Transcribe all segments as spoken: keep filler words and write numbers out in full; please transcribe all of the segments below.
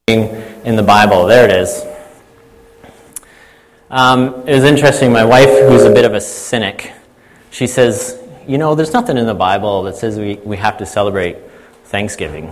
in the Bible. There it is. Um, it was interesting. My wife, who's a bit of a cynic, she says, you know, there's nothing in the Bible that says we, we have to celebrate Thanksgiving.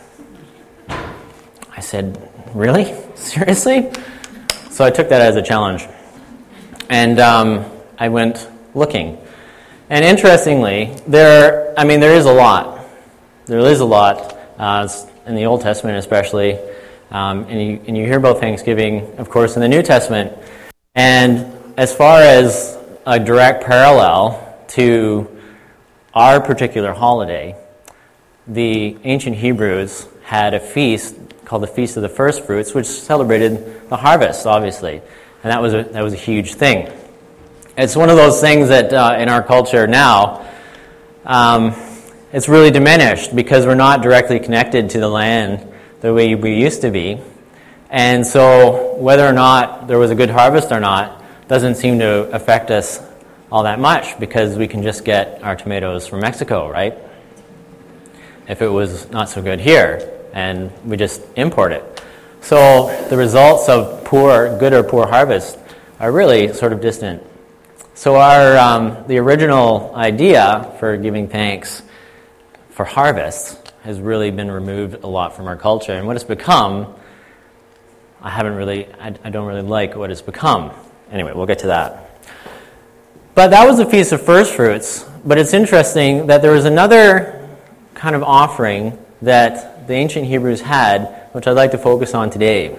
I said, really? Seriously? So I took that as a challenge. And um, I went looking. And interestingly, there, I mean, there is a lot. There is a lot, uh, in the Old Testament especially. Um, and, you, and you hear about Thanksgiving, of course, in the New Testament. And as far as a direct parallel to our particular holiday, the ancient Hebrews had a feast called the Feast of the First Fruits, which celebrated the harvest, obviously. And that was a, that was a huge thing. It's one of those things that uh, in our culture now, um, it's really diminished because we're not directly connected to the land the way we used to be. And so whether or not there was a good harvest or not doesn't seem to affect us all that much because we can just get our tomatoes from Mexico, right? If it was not so good here, and we just import it. So the results of poor, good or poor harvest are really sort of distant. So our um, the original idea for giving thanks for harvest has really been removed a lot from our culture. And what it's become, I haven't really, I, I don't really like what it's become. Anyway, we'll get to that. But that was the Feast of First Fruits. But it's interesting that there was another kind of offering that the ancient Hebrews had, which I'd like to focus on today.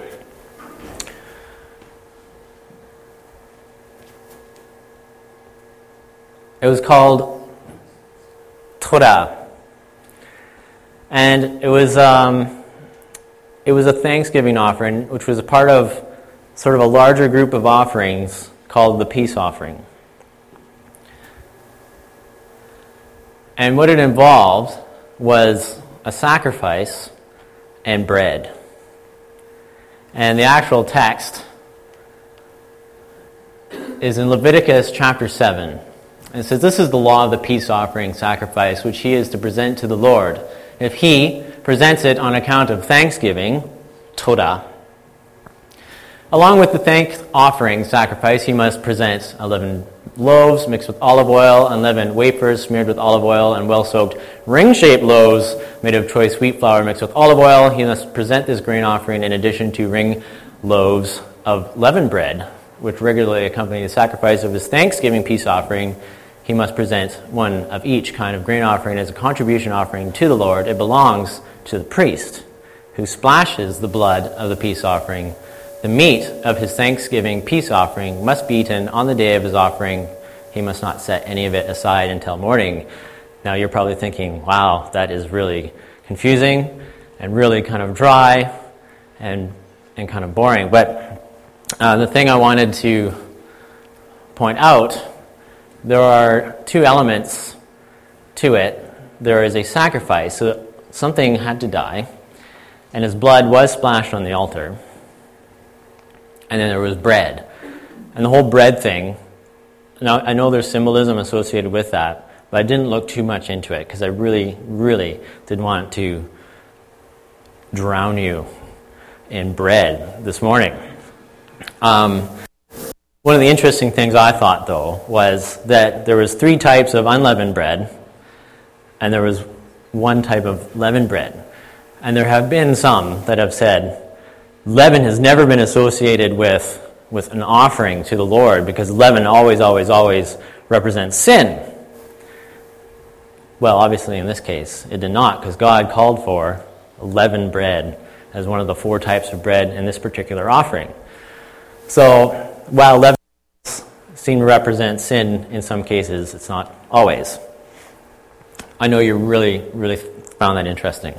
It was called Torah. And it was um, it was a Thanksgiving offering, which was a part of sort of a larger group of offerings called the peace offering. And what it involved was a sacrifice and bread. And the actual text is in Leviticus chapter seven. And it says, "This is the law of the peace offering sacrifice, which he is to present to the Lord. If he presents it on account of thanksgiving, Torah, along with the thank offering sacrifice, he must present eleven loaves mixed with olive oil, unleavened wafers smeared with olive oil, and well-soaked ring-shaped loaves made of choice wheat flour mixed with olive oil. He must present this grain offering in addition to ring loaves of leavened bread, which regularly accompany the sacrifice of his thanksgiving peace offering. He must present one of each kind of grain offering as a contribution offering to the Lord. It belongs to the priest, who splashes the blood of the peace offering. The meat of his thanksgiving peace offering must be eaten on the day of his offering. He must not set any of it aside until morning." Now you're probably thinking, wow, that is really confusing and really kind of dry and and kind of boring. But uh, the thing I wanted to point out, there are two elements to it. There is a sacrifice, so something had to die, and his blood was splashed on the altar. And then there was bread. And the whole bread thing, now I know there's symbolism associated with that, but I didn't look too much into it because I really, really didn't want to drown you in bread this morning. Um, one of the interesting things I thought, though, was that there was three types of unleavened bread, and there was one type of leavened bread. And there have been some that have said, leaven has never been associated with, with an offering to the Lord because leaven always, always, always represents sin. Well, obviously in this case, it did not, because God called for leavened bread as one of the four types of bread in this particular offering. So, while leaven seem to represent sin in some cases, it's not always. I know you really, really found that interesting.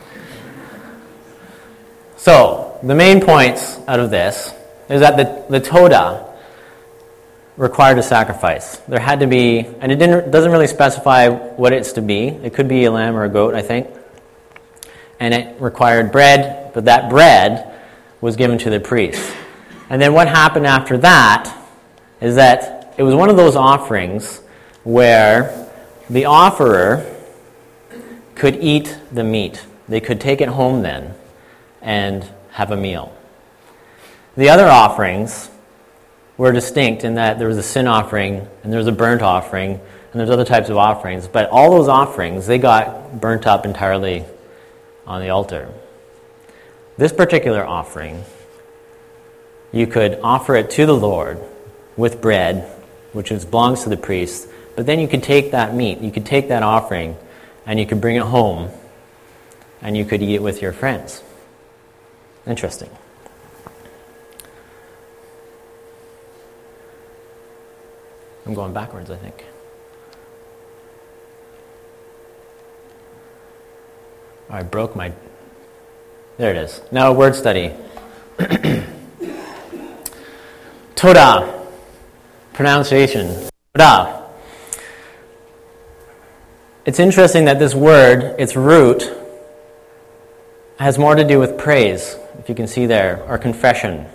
So, the main points out of this is that the, the Torah required a sacrifice. There had to be, and it didn't, doesn't really specify what it's to be. It could be a lamb or a goat, I think. And it required bread, but that bread was given to the priest. And then what happened after that is that it was one of those offerings where the offerer could eat the meat. They could take it home then and have a meal. The other offerings were distinct in that there was a sin offering and there was a burnt offering and there's other types of offerings, but all those offerings, they got burnt up entirely on the altar. This particular offering, you could offer it to the Lord with bread, which is, belongs to the priest, but then you could take that meat, you could take that offering, and you could bring it home, and you could eat it with your friends. Interesting. I'm going backwards, I think. Oh, I broke my... There it is. Now a word study. Todah. Pronunciation. Todah. It's interesting that this word, its root, has more to do with praise, if you can see there, or confession.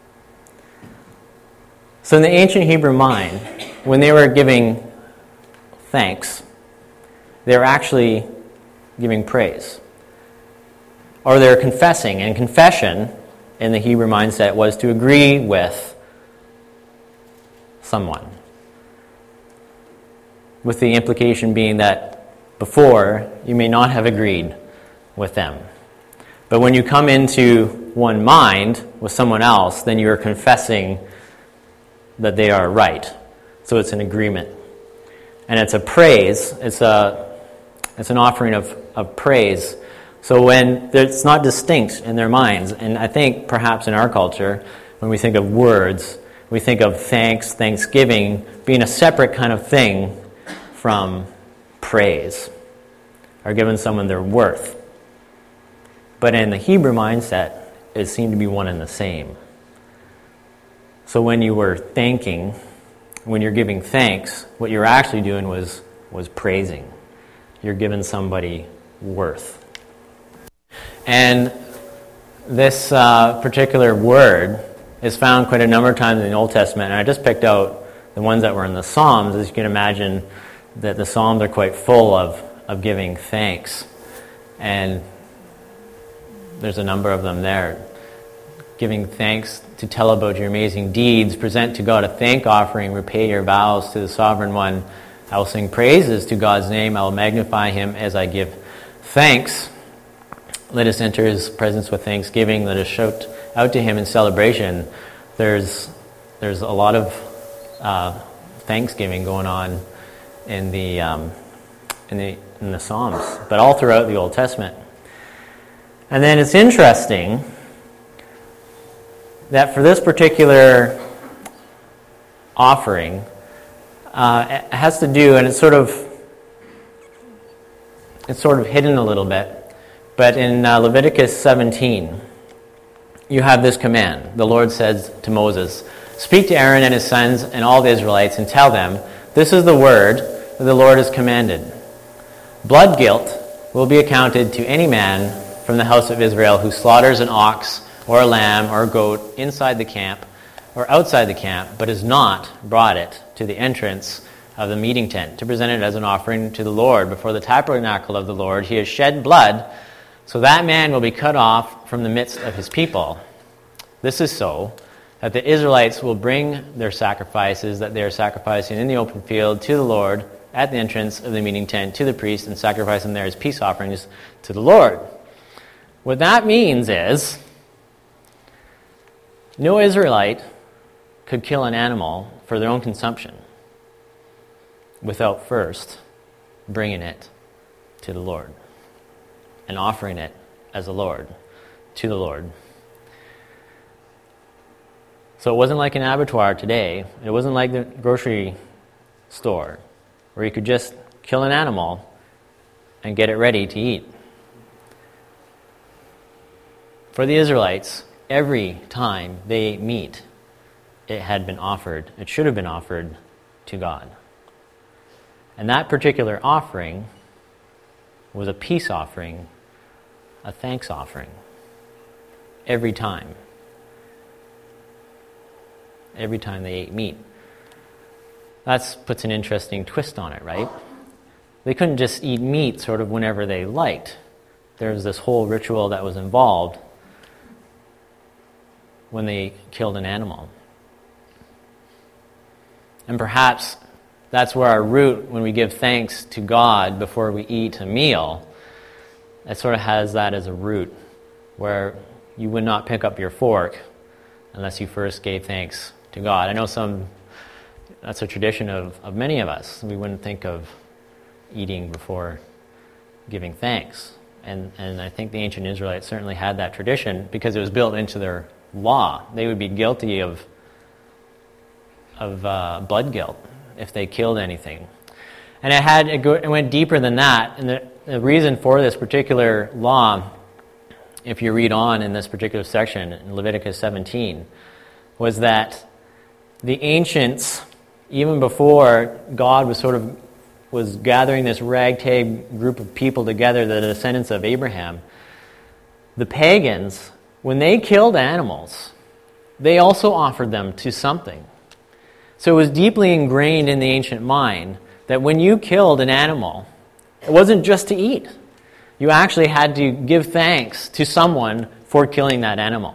So in the ancient Hebrew mind, when they were giving thanks, they were actually giving praise. Or they were confessing, and confession in the Hebrew mindset was to agree with someone. With the implication being that before, you may not have agreed with them. But when you come into one mind with someone else, then you are confessing that they are right. So it's an agreement. And it's a praise, it's a it's an offering of, of praise. So when it's not distinct in their minds, and I think perhaps in our culture, when we think of words, we think of thanks, thanksgiving being a separate kind of thing from praise, or giving someone their worth. But in the Hebrew mindset, it seemed to be one and the same. So when you were thanking, when you're giving thanks, what you're actually doing was, was praising. You're giving somebody worth. And this uh, particular word is found quite a number of times in the Old Testament, and I just picked out the ones that were in the Psalms. As you can imagine, that the Psalms are quite full of, of giving thanks. And there's a number of them there. Giving thanks to tell about your amazing deeds, present to God a thank offering, repay your vows to the Sovereign One. I will sing praises to God's name. I will magnify Him as I give thanks. Let us enter His presence with thanksgiving. Let us shout out to Him in celebration. There's there's a lot of uh, thanksgiving going on in the um, in the in the Psalms, but all throughout the Old Testament. And then it's interesting that for this particular offering, uh, it has to do, and it's sort of it's sort of hidden a little bit. But in uh, Leviticus seventeen, you have this command. The Lord says to Moses, "Speak to Aaron and his sons and all the Israelites and tell them, this is the word that the Lord has commanded. Blood guilt will be accounted to any man from the house of Israel who slaughters an ox or a lamb or a goat inside the camp or outside the camp, but has not brought it to the entrance of the meeting tent to present it as an offering to the Lord before the tabernacle of the Lord. He has shed blood, so that man will be cut off from the midst of his people. This is so that the Israelites will bring their sacrifices that they are sacrificing in the open field to the Lord at the entrance of the meeting tent to the priest and sacrifice them there as peace offerings to the Lord." What that means is no Israelite could kill an animal for their own consumption without first bringing it to the Lord and offering it as a Lord to the Lord. So it wasn't like an abattoir today. It wasn't like the grocery store where you could just kill an animal and get it ready to eat. For the Israelites, every time they ate meat, it had been offered, it should have been offered to God. And that particular offering was a peace offering, a thanks offering, every time. Every time they ate meat. That puts an interesting twist on it, right? They couldn't just eat meat sort of whenever they liked. There was this whole ritual that was involved. when they killed an animal. And perhaps that's where our root, when we give thanks to God before we eat a meal, it sort of has that as a root, where you would not pick up your fork unless you first gave thanks to God. I know some, that's a tradition of, of many of us. We wouldn't think of eating before giving thanks. And, and I think the ancient Israelites certainly had that tradition because it was built into their law. They would be guilty of, of uh, blood guilt if they killed anything. And it, had, it, go, it went deeper than that. And the, the reason for this particular law, if you read on in this particular section, in Leviticus seventeen, was that the ancients, even before God was sort of was gathering this ragtag group of people together, the descendants of Abraham, the pagans, when they killed animals, they also offered them to something. So it was deeply ingrained in the ancient mind that when you killed an animal, it wasn't just to eat. You actually had to give thanks to someone for killing that animal.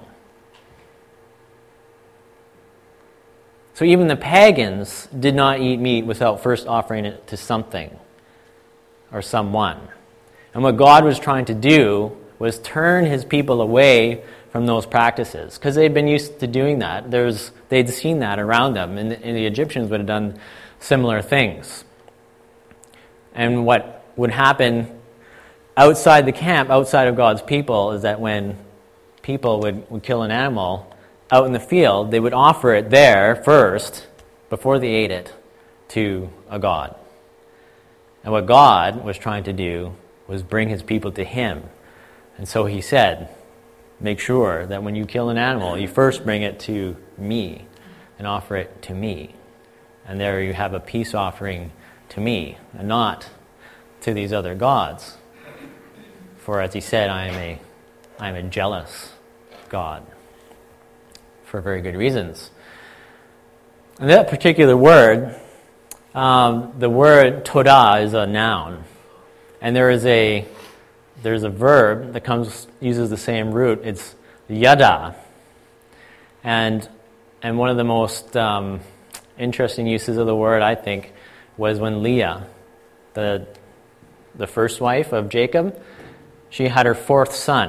So even the pagans did not eat meat without first offering it to something or someone. And what God was trying to do was turn his people away from those practices, because they'd been used to doing that. There was, they'd seen that around them, and the, and the Egyptians would have done similar things. And what would happen outside the camp, outside of God's people, is that when people would, would kill an animal out in the field, they would offer it there first, before they ate it, to a god. And what God was trying to do was bring his people to him. And so he said, make sure that when you kill an animal, you first bring it to me and offer it to me. And there you have a peace offering to me, and not to these other gods. For as he said, I am a, I am a jealous God, for very good reasons. And that particular word, um, the word todah, is a noun. And there is a there's a verb that comes uses the same root. It's yada. And and one of the most um, interesting uses of the word, I think, was when Leah, the the first wife of Jacob, she had her fourth son.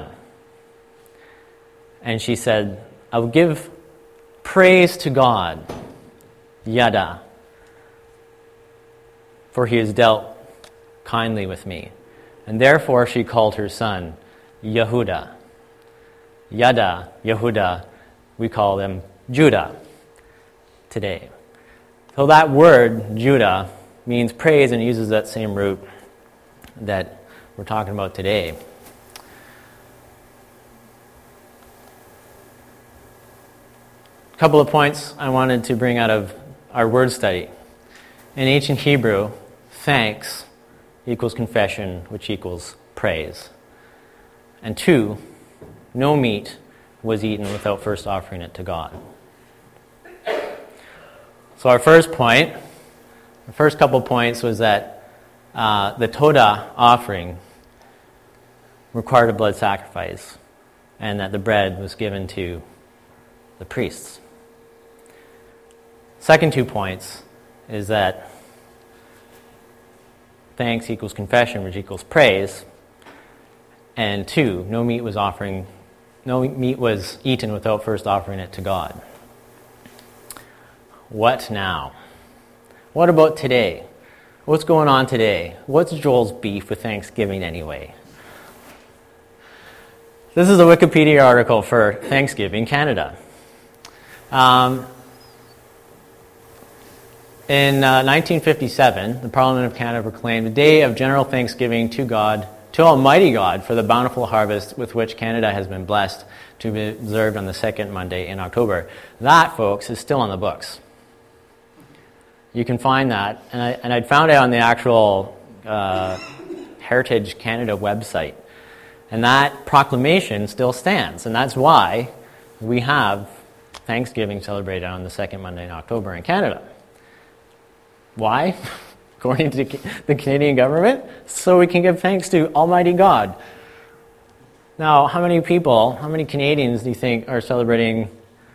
And she said, I will give praise to God, yada, for he has dealt kindly with me. And therefore she called her son Yehuda. Yada, Yehuda, we call them Judah today. So that word, Judah, means praise, and uses that same root that we're talking about today. A couple of points I wanted to bring out of our word study. In ancient Hebrew, thanks equals confession, which equals praise. And two, no meat was eaten without first offering it to God. So our first point, the first couple points was that uh, the Todah offering required a blood sacrifice, and that the bread was given to the priests. Second two points is that thanks equals confession, which equals praise. And two, no meat was offering, no meat was eaten without first offering it to God. What now? What about today? What's going on today? What's Joel's beef with Thanksgiving anyway? This is a Wikipedia article for Thanksgiving Canada. Um, In uh, nineteen fifty-seven, the Parliament of Canada proclaimed a day of general thanksgiving to God, to Almighty God, for the bountiful harvest with which Canada has been blessed, to be observed on the second Monday in October. That, folks, is still on the books. You can find that, and, I, and I'd found it on the actual uh, Heritage Canada website. And that proclamation still stands, and that's why we have Thanksgiving celebrated on the second Monday in October in Canada. Why? According to the Canadian government, so we can give thanks to Almighty God. Now, how many people, how many Canadians do you think are celebrating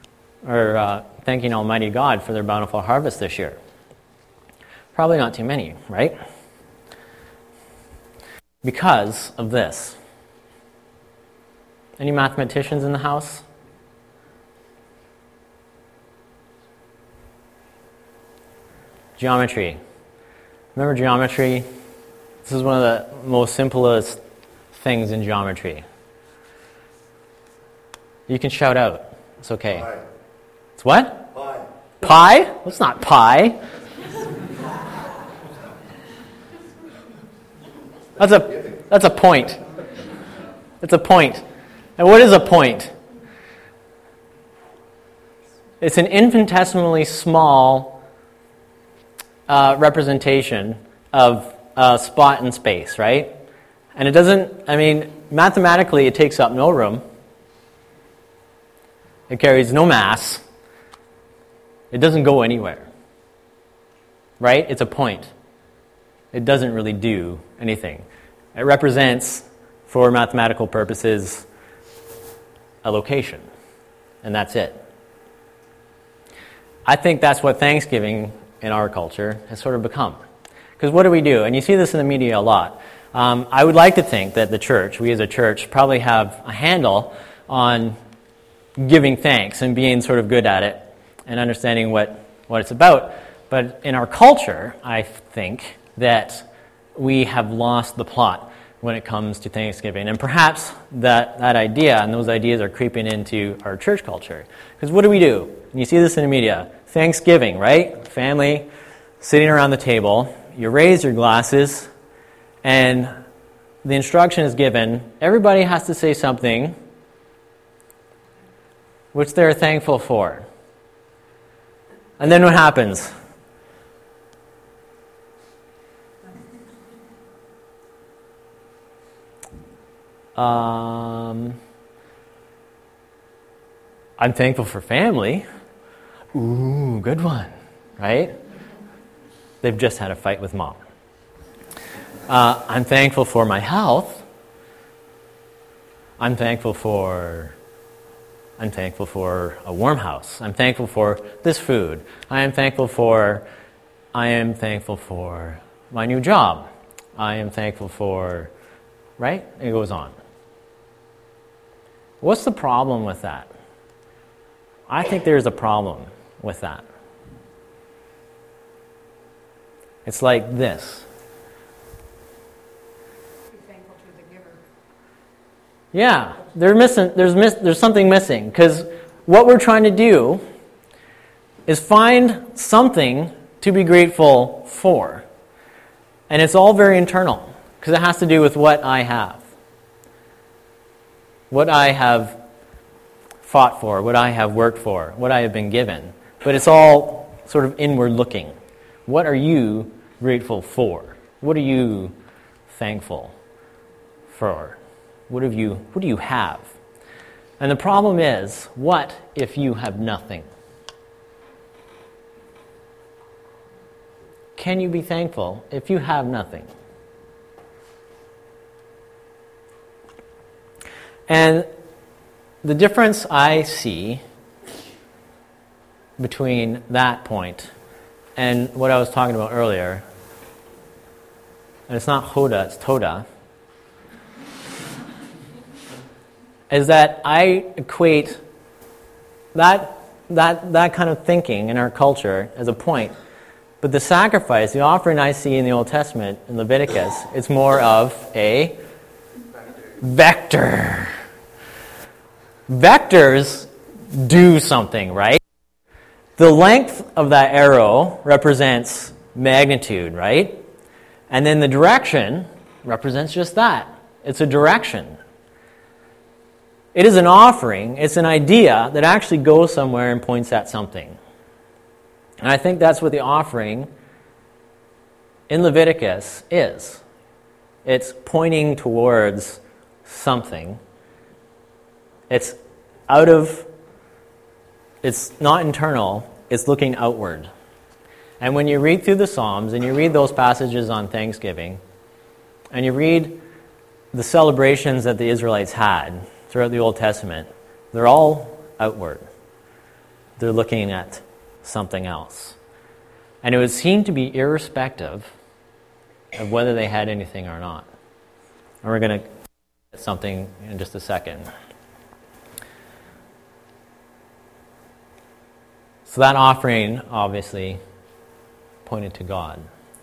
are uh, thanking Almighty God for their bountiful harvest this year? Probably not too many, right? Because of this. Any mathematicians in the house? Geometry. Remember geometry? This is one of the most simplest things in geometry. You can shout out. It's okay. Pi. It's what? Pi. Pi? Well, it's not pi. That's a that's a point. It's a point. And what is a point? It's an infinitesimally small uh, representation of a spot in space, right? And it doesn't, I mean, mathematically it takes up no room. It carries no mass. It doesn't go anywhere. Right? It's a point. It doesn't really do anything. It represents, for mathematical purposes, a location. And that's it. I think that's what Thanksgiving in our culture has sort of become. Because what do we do? And you see this in the media a lot. Um, I would like to think that the church, we as a church, probably have a handle on giving thanks and being sort of good at it and understanding what, what it's about. But in our culture, I think that we have lost the plot when it comes to Thanksgiving. And perhaps that, that idea and those ideas are creeping into our church culture. Because what do we do? And you see this in the media. Thanksgiving, right? Family sitting around the table. You raise your glasses, and the instruction is given. Everybody has to say something which they're thankful for. And then what happens? Um, I'm thankful for family. Ooh, good one, right? They've just had a fight with mom. Uh, I'm thankful for my health. I'm thankful for I'm thankful for a warm house. I'm thankful for this food. I am thankful for I am thankful for my new job. I am thankful for, right? It goes on. What's the problem with that? I think there's a problem with that. It's like this. Be thankful to the giver. Yeah, they're missing. There's miss, there's something missing, because what we're trying to do is find something to be grateful for, and it's all very internal because it has to do with what I have, what I have fought for, what I have worked for, what I have been given. But it's all sort of inward looking. What are you grateful for? What are you thankful for? What have you what do you have? And the problem is, what if you have nothing? Can you be thankful if you have nothing? And the difference I see between that point and what I was talking about earlier, and it's not Hoda, it's Toda, is that I equate that, that, that kind of thinking in our culture as a point. But the sacrifice, the offering I see in the Old Testament, in Leviticus, it's more of a vector. Vectors do something, right? The length of that arrow represents magnitude, right? And then the direction represents just that. It's a direction. It is an offering. It's an idea that actually goes somewhere and points at something. And I think that's what the offering in Leviticus is. It's pointing towards something. It's out of, it's not internal, it's looking outward. And when you read through the Psalms and you read those passages on Thanksgiving, and you read the celebrations that the Israelites had throughout the Old Testament, they're all outward. they're looking at something else. And it would seem to be irrespective of whether they had anything or not. And we're going to get something in just a second. So that offering obviously pointed to God.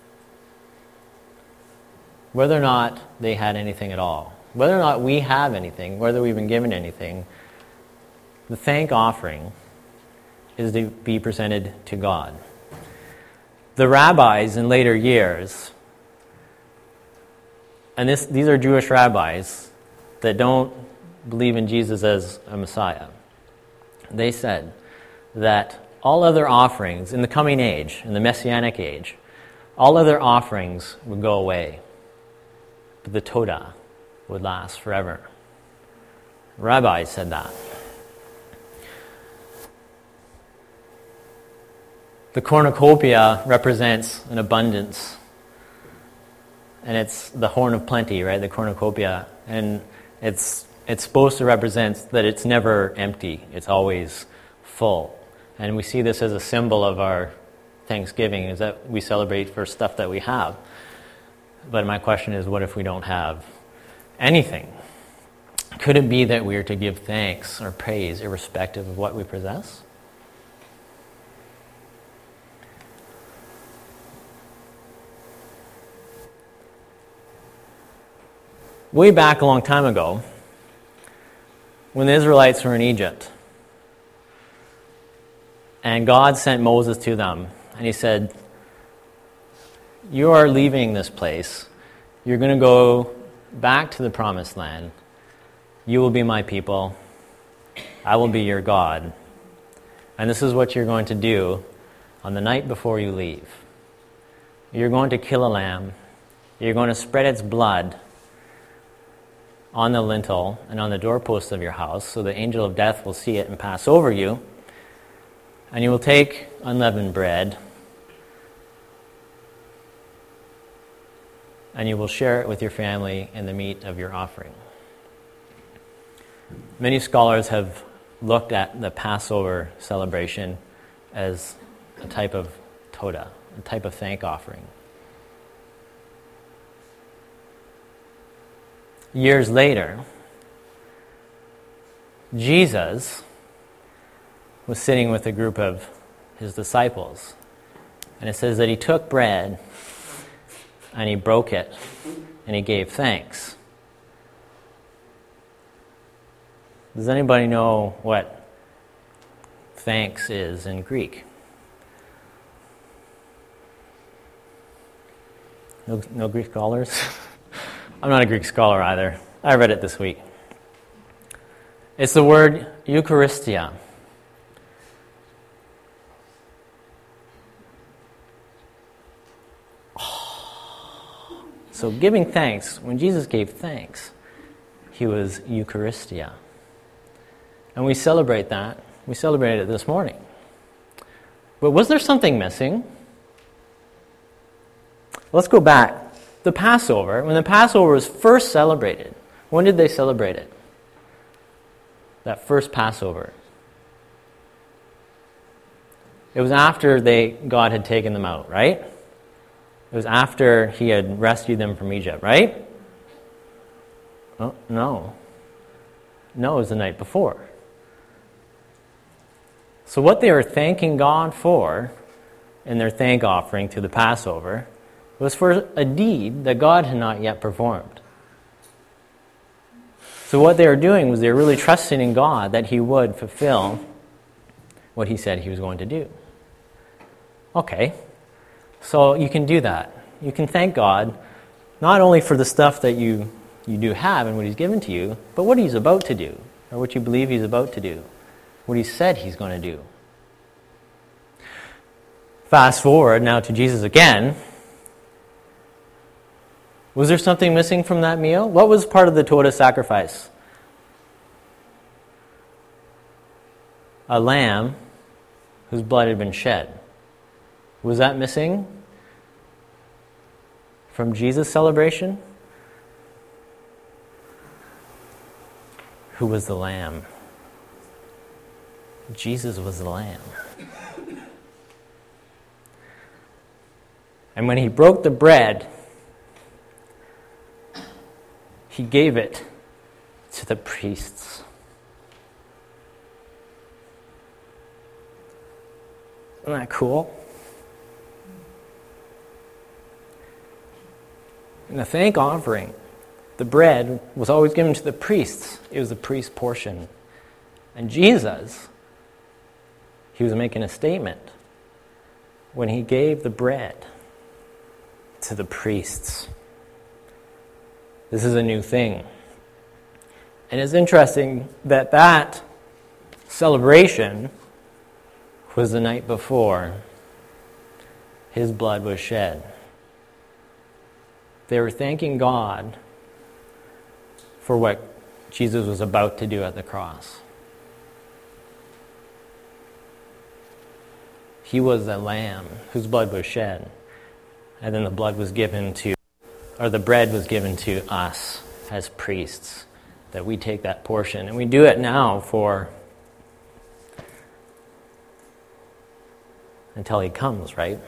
Whether or not they had anything at all, whether or not we have anything, whether we've been given anything, the thank offering is to be presented to God. The rabbis in later years, and this, these are Jewish rabbis that don't believe in Jesus as a Messiah, they said that all other offerings in the coming age, in the Messianic age, all other offerings would go away, but the Todah would last forever. Rabbis said that. The cornucopia represents an abundance, and it's the horn of plenty, right? The cornucopia, and it's it's supposed to represent that it's never empty; it's always full. And we see this as a symbol of our Thanksgiving, is that we celebrate for stuff that we have. But my question is, what if we don't have anything? Could it be that we are to give thanks or praise irrespective of what we possess? Way back a long time ago, when the Israelites were in Egypt, and God sent Moses to them, and he said, you are leaving this place. You're going to go back to the promised land. You will be my people. I will be your God. And this is what you're going to do on the night before you leave. You're going to kill a lamb. You're going to spread its blood on the lintel and on the doorpost of your house, so the angel of death will see it and pass over you. And you will take unleavened bread, and you will share it with your family in the meat of your offering. Many scholars have looked at the Passover celebration as a type of Todah, a type of thank offering. Years later, Jesus was sitting with a group of his disciples, and it says that he took bread and he broke it and he gave thanks. Does anybody know what thanks is in Greek? No, no Greek scholars? I'm not a Greek scholar either. I read it this week. It's the word Eucharistia. So giving thanks, when Jesus gave thanks, he was Eucharistia. And we celebrate that. We celebrated it this morning. But was there something missing? Let's go back. The Passover, when the Passover was first celebrated, when did they celebrate it? That first Passover. It was after they God had taken them out, right? It was after he had rescued them from Egypt, right? Oh, no. No, it was the night before. So what they were thanking God for in their thank offering to the Passover was for a deed that God had not yet performed. So what they were doing was they were really trusting in God that he would fulfill what he said he was going to do. Okay. So you can do that. You can thank God not only for the stuff that you, you do have and what he's given to you, but what he's about to do, or what you believe he's about to do, what he said he's going to do. Fast forward now to Jesus again. Was there something missing from that meal? What was part of the Todah sacrifice? A lamb whose blood had been shed. Was that missing from Jesus' celebration? Who was the lamb? Jesus was the Lamb. And when he broke the bread, he gave it to the priests. Isn't that cool? In the thank offering, the bread was always given to the priests. It was the priest's portion. And Jesus, he was making a statement when he gave the bread to the priests. This is a new thing. And it's interesting that that celebration was the night before his blood was shed. They were thanking God for what Jesus was about to do at the cross. He was the lamb whose blood was shed. And then the blood was given to, or the bread was given to us as priests, that we take that portion. And we do it now for, until he comes, right?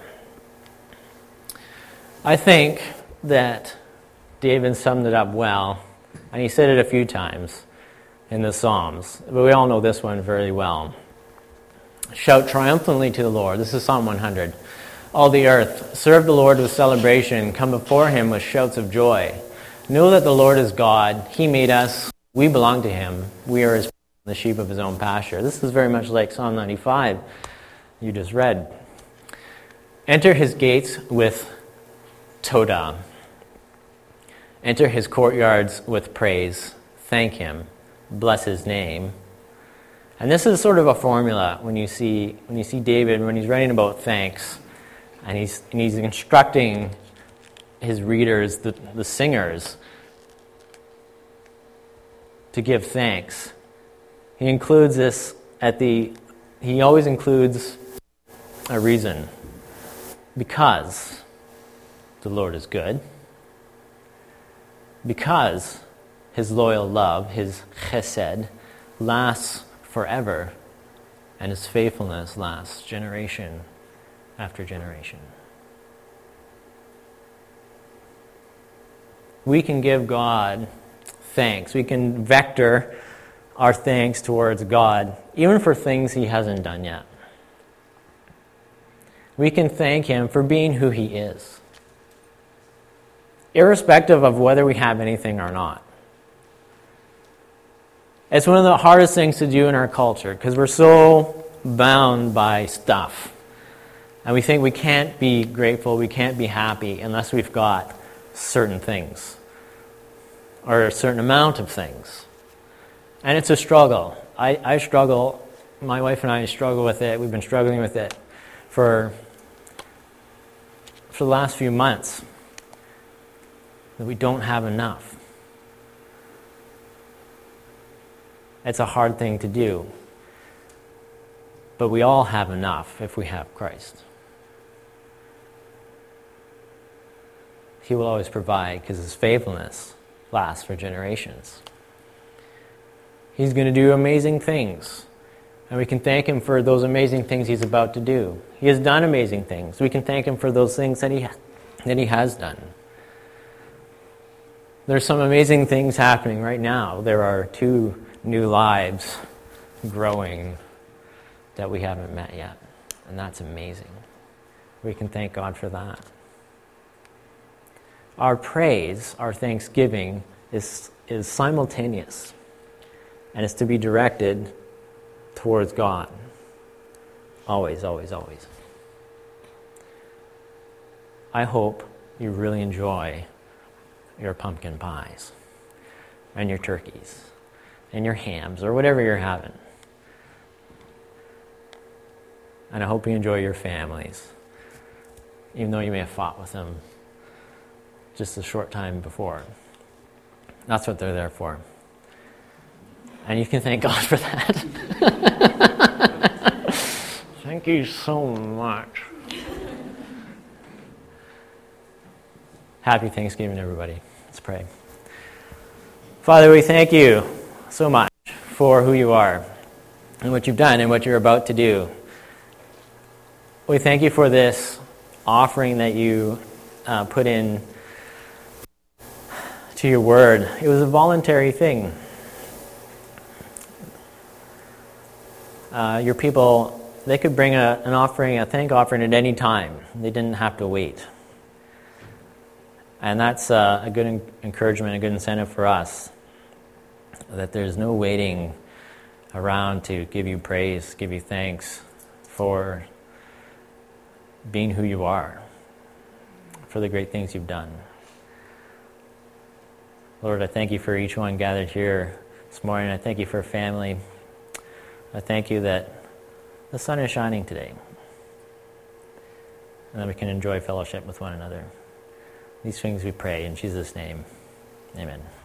I think that David summed it up well, and he said it a few times in the Psalms, but we all know this one very well. Shout triumphantly to the Lord. This is Psalm one hundred. All the earth, serve the Lord with celebration. Come before him with shouts of joy. Know that the Lord is God. He made us. We belong to him. We are his, the sheep of his own pasture. This is very much like Psalm ninety-five you just read. Enter his gates with Todah. Enter his courtyards with praise. Thank him. Bless his name. And this is sort of a formula when you see when you see David, when he's writing about thanks, and he's and he's instructing his readers, the, the singers, to give thanks. He includes this at the, he always includes a reason. Because the Lord is good. Because his loyal love, his chesed, lasts forever, and his faithfulness lasts generation after generation. We can give God thanks. We can vector our thanks towards God, even for things he hasn't done yet. We can thank him for being who he is, irrespective of whether we have anything or not. It's one of the hardest things to do in our culture because we're so bound by stuff. And we think we can't be grateful, we can't be happy unless we've got certain things or a certain amount of things. And it's a struggle. I, I struggle, my wife and I struggle with it. We've been struggling with it for, for the last few months, that we don't have enough. It's a hard thing to do. But we all have enough if we have Christ. He will always provide because his faithfulness lasts for generations. He's going to do amazing things. And we can thank him for those amazing things he's about to do. He has done amazing things. We can thank him for those things that he, that he has done. There's some amazing things happening right now. There are two new lives growing that we haven't met yet. And that's amazing. We can thank God for that. Our praise, our thanksgiving, is, is simultaneous. And it's to be directed towards God. Always, always, always. I hope you really enjoy your pumpkin pies and your turkeys and your hams or whatever you're having. And I hope you enjoy your families, even though you may have fought with them just a short time before. That's what they're there for. And you can thank God for that. Thank you so much. Happy Thanksgiving, everybody. Let's pray. Father, we thank you so much for who you are. and what you've done and what you're about to do. We thank you for this offering that you uh, put in to your word. It was a voluntary thing. Uh, your people, they could bring a, an offering, a thank offering at any time. They didn't have to wait. And that's uh, a good en- encouragement, a good incentive for us, that there's no waiting around to give you praise, give you thanks for being who you are, for the great things you've done. Lord, I thank you for each one gathered here this morning. I thank you for family. I thank you that the sun is shining today, and that we can enjoy fellowship with one another. These things we pray in Jesus' name. Amen.